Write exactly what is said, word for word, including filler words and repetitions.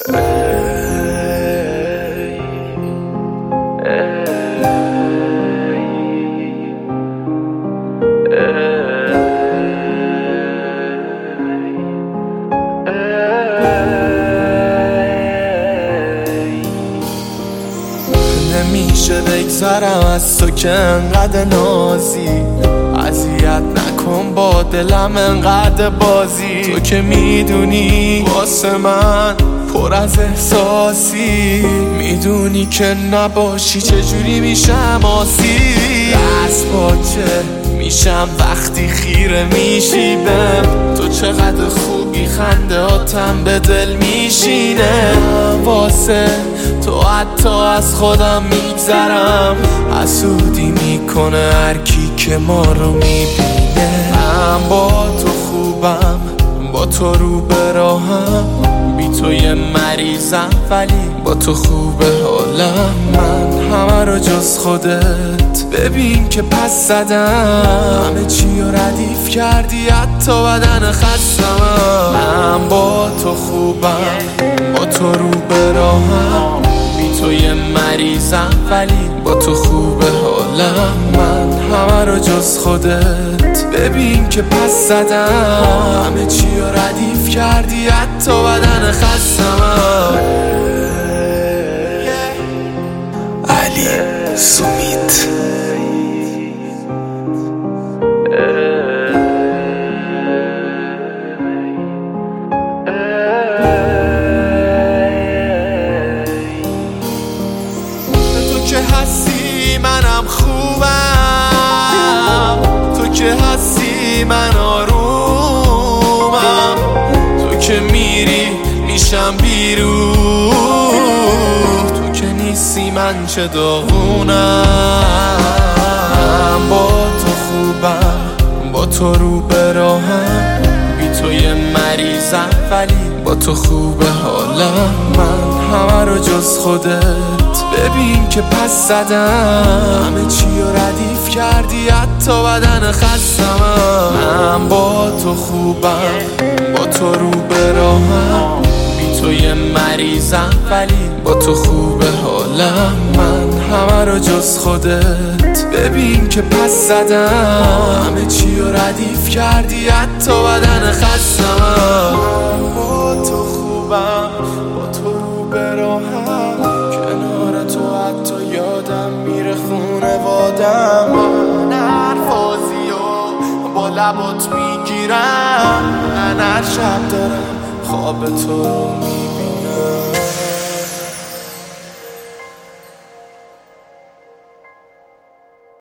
نمیشه بگذرم از تو که انقدر نازی، اذیت نکن با دلم انقدر بازی. تو که میدونی واسه من پر از احساسی، میدونی که نباشی چجوری میشم آسی. دست باچه میشم وقتی خیره میشی بهم، تو چقدر خوبی خنده هاتم به دل میشینه. واسه تو حتی از خودم میگذرم، حسودی میکنه هر کی که ما رو میبینه. من با تو خوبم، با تو رو به راهم، بی تو یه مریضم ولی با تو خوبه حالم. من همه رو جز خودت ببین که پس زدم، همه چی رو ردیف کردی حتی بدن خستم. من با تو خوبم، با تو رو به راهم، بی تو یه مریضم ولی با تو خوبه حالم. من همه رو جز خودت ببین که پس زدم، همه چی رو ردیف کردی حتی بدن خستم. علی سومیت. تو که هستی منم خوبم، تو که هستی من آرومم، تو که میری میشم بیرون، تو که نیستی من چه داغونم. با تو خوبم، با تو رو به راهم، بی تو یه مریضم ولی با تو خوبه حالم. من همه رو جز خودت ببین که پس زدم، همه چی رو ردیف کردی حتی بدن خستم. من با تو خوبم، با تو رو به راهم، بی تو یه مریضم ولی با تو خوبه حالم. من همه رو جز خودت ببین که پس زدم، همه چی رو ردیف کردی حتی بدن خستم. با تو خوبم، با تو رو به راهم، کنار تو حتی یادم میره خونوادم. من حرفازی و با لبات میگیرم، من هر شب دارم خواب تو رو